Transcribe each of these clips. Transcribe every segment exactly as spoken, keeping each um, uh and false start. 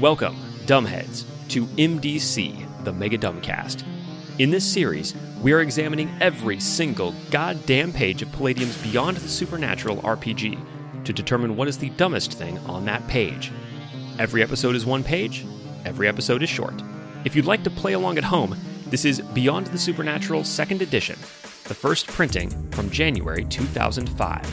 Welcome, Dumbheads, to M D C, the Mega Dumbcast. In this series, we are examining every single goddamn page of Palladium's Beyond the Supernatural R P G to determine what is the dumbest thing on that page. Every episode is one page, every episode is short. If you'd like to play along at home, this is Beyond the Supernatural second Edition, the first printing from January two thousand five.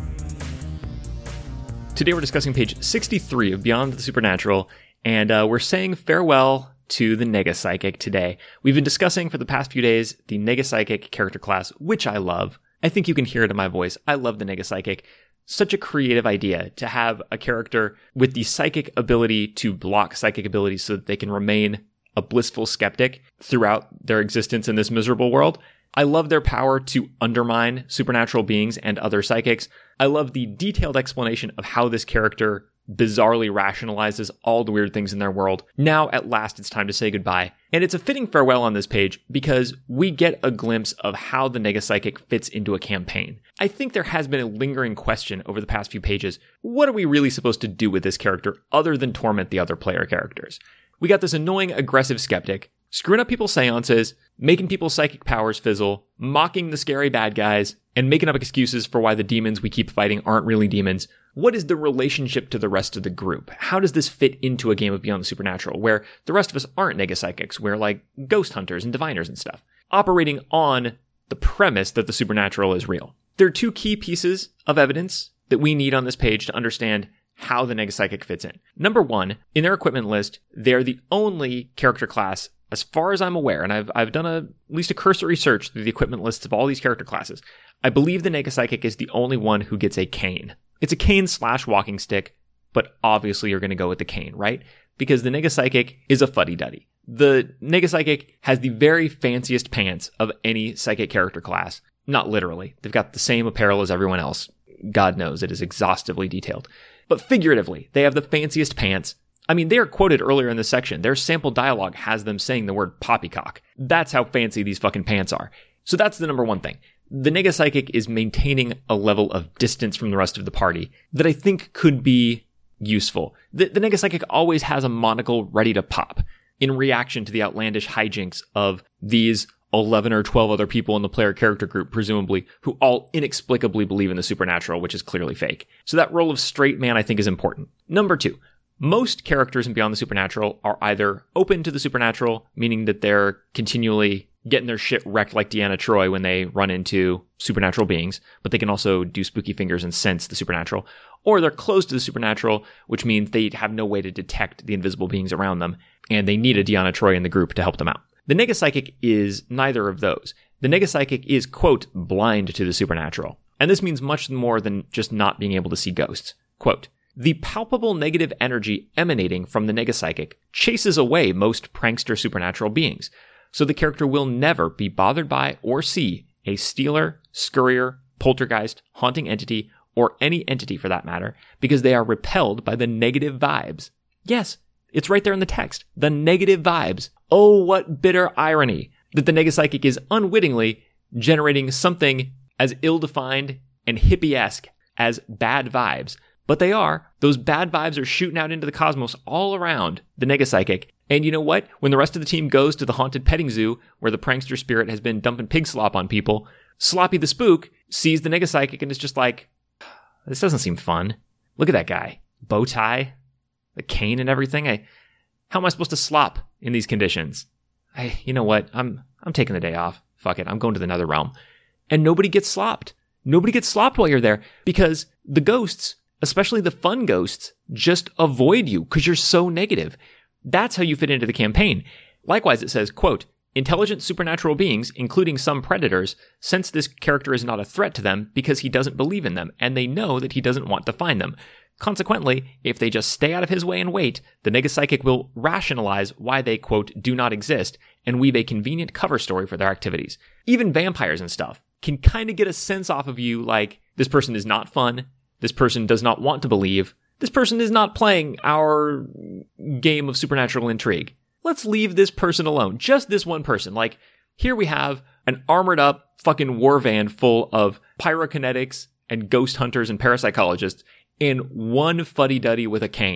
Today we're discussing page sixty-three of Beyond the Supernatural, and uh, we're saying farewell to the Nega Psychic today. We've been discussing for the past few days the Nega Psychic character class, which I love. I think you can hear it in my voice. I love the Nega Psychic. Such a creative idea to have a character with the psychic ability to block psychic abilities so that they can remain a blissful skeptic throughout their existence in this miserable world. I love their power to undermine supernatural beings and other psychics. I love the detailed explanation of how this character bizarrely rationalizes all the weird things in their world. Now, at last, it's time to say goodbye. And it's a fitting farewell on this page because we get a glimpse of how the Nega Psychic fits into a campaign. I think there has been a lingering question over the past few pages. What are we really supposed to do with this character other than torment the other player characters? We got this annoying, aggressive skeptic, screwing up people's seances, making people's psychic powers fizzle, mocking the scary bad guys, and making up excuses for why the demons we keep fighting aren't really demons. What is the relationship to the rest of the group? How does this fit into a game of Beyond the Supernatural, where the rest of us aren't Nega Psychics, we're like ghost hunters and diviners and stuff, operating on the premise that the supernatural is real? There are two key pieces of evidence that we need on this page to understand how the Nega Psychic fits in. Number one, in their equipment list, they're the only character class, as far as I'm aware, and I've I've done a, at least a cursory search through the equipment lists of all these character classes. I believe the Nega Psychic is the only one who gets a cane. It's a cane slash walking stick, but obviously you're going to go with the cane, right? Because the Nega Psychic is a fuddy-duddy. The Nega Psychic has the very fanciest pants of any psychic character class. Not literally. They've got the same apparel as everyone else. God knows, it is exhaustively detailed. But figuratively, they have the fanciest pants. I mean, they are quoted earlier in this section. Their sample dialogue has them saying the word poppycock. That's how fancy these fucking pants are. So that's the number one thing. The Nega Psychic is maintaining a level of distance from the rest of the party that I think could be useful. The, the Nega Psychic always has a monocle ready to pop in reaction to the outlandish hijinks of these eleven or twelve other people in the player character group, presumably, who all inexplicably believe in the supernatural, which is clearly fake. So that role of straight man, I think, is important. Number two, most characters in Beyond the Supernatural are either open to the supernatural, meaning that they're continually getting their shit wrecked like Deanna Troi when they run into supernatural beings, but they can also do spooky fingers and sense the supernatural, or they're close to the supernatural, which means they have no way to detect the invisible beings around them, and they need a Deanna Troi in the group to help them out. The Nega Psychic is neither of those. The Nega Psychic is, quote, blind to the supernatural. And this means much more than just not being able to see ghosts. Quote, the palpable negative energy emanating from the Nega Psychic chases away most prankster supernatural beings, so the character will never be bothered by or see a stealer, scurrier, poltergeist, haunting entity, or any entity for that matter, because they are repelled by the negative vibes. Yes, it's right there in the text. The negative vibes. Oh, what bitter irony that the Nega Psychic is unwittingly generating something as ill-defined and hippie-esque as bad vibes. But they are. Those bad vibes are shooting out into the cosmos all around the Nega Psychic. And you know what? When the rest of the team goes to the haunted petting zoo, where the prankster spirit has been dumping pig slop on people, Sloppy the Spook sees the Nega Psychic and is just like, this doesn't seem fun. Look at that guy. Bow tie, the cane and everything. I, how am I supposed to slop in these conditions? I, you know what? I'm, I'm taking the day off. Fuck it. I'm going to the nether realm. And nobody gets slopped. Nobody gets slopped while you're there because the ghosts, especially the fun ghosts, just avoid you because you're so negative. That's how you fit into the campaign. Likewise, it says, quote, intelligent supernatural beings, including some predators, sense this character is not a threat to them because he doesn't believe in them, and they know that he doesn't want to find them. Consequently, if they just stay out of his way and wait, the Nega Psychic will rationalize why they, quote, do not exist, and weave a convenient cover story for their activities. Even vampires and stuff can kind of get a sense off of you like, this person is not fun, this person does not want to believe, this person is not playing our game of supernatural intrigue. Let's leave this person alone. Just this one person. Like, here we have an armored up fucking war van full of pyrokinetics and ghost hunters and parapsychologists and one fuddy-duddy with a cane.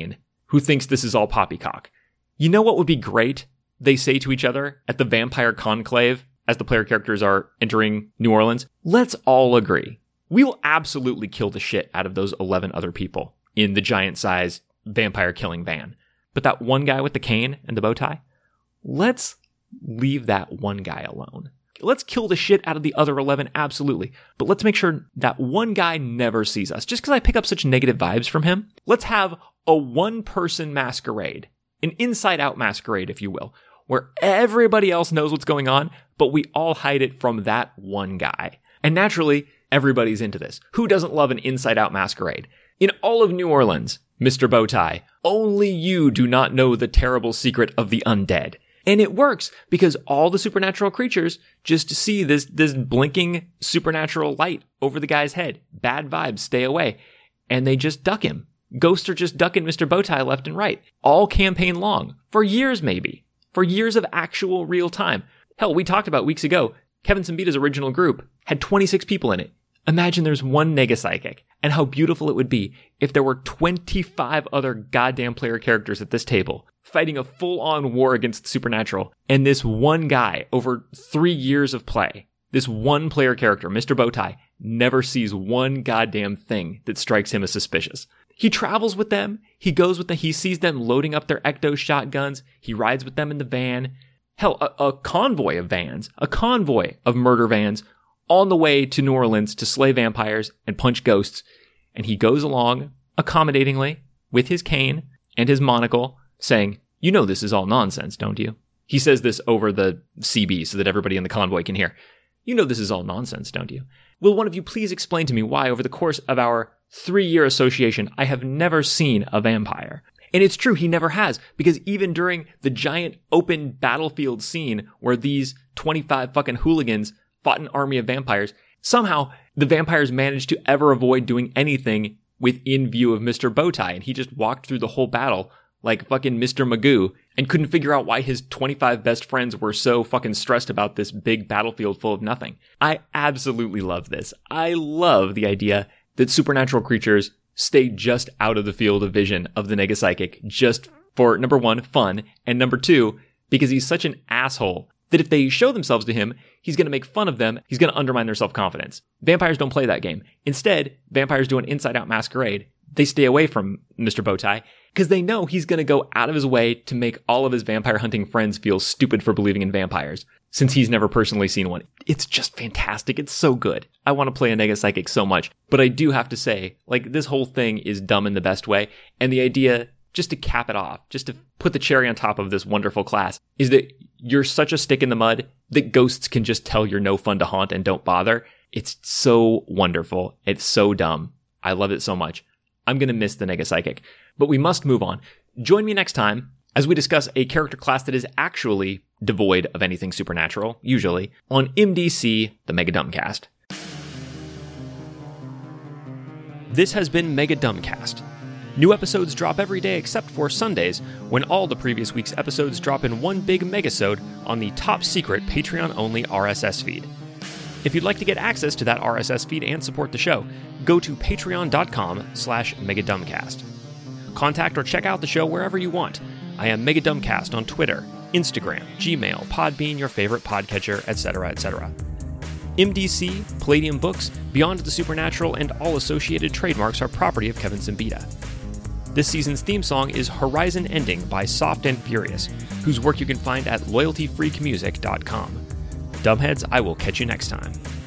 who thinks this is all poppycock. You know what would be great? They say to each other at the vampire conclave as the player characters are entering New Orleans, let's all agree. We will absolutely kill the shit out of those eleven other people in the giant-sized vampire-killing van. But that one guy with the cane and the bow tie, let's leave that one guy alone. Let's kill the shit out of the other eleven, absolutely. But let's make sure that one guy never sees us. Just because I pick up such negative vibes from him, let's have a one-person masquerade. An inside-out masquerade, if you will, where everybody else knows what's going on, but we all hide it from that one guy. And naturally, everybody's into this. Who doesn't love an inside-out masquerade? In all of New Orleans, Mister Bowtie, only you do not know the terrible secret of the undead. And it works because all the supernatural creatures just see this, this blinking supernatural light over the guy's head. Bad vibes, stay away. And they just duck him. Ghosts are just ducking Mister Bowtie left and right. All campaign long. For years, maybe. For years of actual real time. Hell, we talked about weeks ago, Kevin Simbita's original group had twenty-six people in it. Imagine there's one Nega Psychic, and how beautiful it would be if there were twenty-five other goddamn player characters at this table, fighting a full-on war against the supernatural, and this one guy, over three years of play, this one player character, Mister Bowtie, never sees one goddamn thing that strikes him as suspicious. He travels with them, he goes with them, he sees them loading up their ecto shotguns, he rides with them in the van. Hell, a, a convoy of vans, a convoy of murder vans on the way to New Orleans to slay vampires and punch ghosts. And he goes along accommodatingly with his cane and his monocle saying, you know this is all nonsense, don't you? He says this over the C B so that everybody in the convoy can hear. You know this is all nonsense, don't you? Will one of you please explain to me why over the course of our three-year association I have never seen a vampire? And it's true, he never has, because even during the giant open battlefield scene where these twenty-five fucking hooligans fought an army of vampires, somehow the vampires managed to ever avoid doing anything within view of Mister Bowtie, and he just walked through the whole battle like fucking Mister Magoo and couldn't figure out why his twenty-five best friends were so fucking stressed about this big battlefield full of nothing. I absolutely love this. I love the idea that supernatural creatures stay just out of the field of vision of the Nega Psychic just for, number one, fun, and number two, because he's such an asshole that if they show themselves to him, he's going to make fun of them, he's going to undermine their self-confidence. Vampires don't play that game. Instead, vampires do an inside-out masquerade. They stay away from Mister Bowtie because they know he's going to go out of his way to make all of his vampire hunting friends feel stupid for believing in vampires, since he's never personally seen one. It's just fantastic. It's so good. I want to play a Nega Psychic so much. But I do have to say, like, this whole thing is dumb in the best way. And the idea, just to cap it off, just to put the cherry on top of this wonderful class, is that you're such a stick in the mud that ghosts can just tell you're no fun to haunt and don't bother. It's so wonderful. It's so dumb. I love it so much. I'm going to miss the Nega Psychic. But we must move on. Join me next time as we discuss a character class that is actually devoid of anything supernatural, usually, on M D C, the Mega Dumbcast. This has been Mega Dumbcast. New episodes drop every day except for Sundays, when all the previous week's episodes drop in one big megasode on the top-secret Patreon-only R S S feed. If you'd like to get access to that R S S feed and support the show, go to patreon.com slash megadumbcast. Contact or check out the show wherever you want. I am Megadumbcast on Twitter, Instagram, Gmail, Podbean, your favorite podcatcher, et cetera, et cetera. M D C, Palladium Books, Beyond the Supernatural, and all associated trademarks are property of Kevin Simbita. This season's theme song is Horizon Ending by Soft and Furious, whose work you can find at loyalty freak music dot com. Dumbheads, I will catch you next time.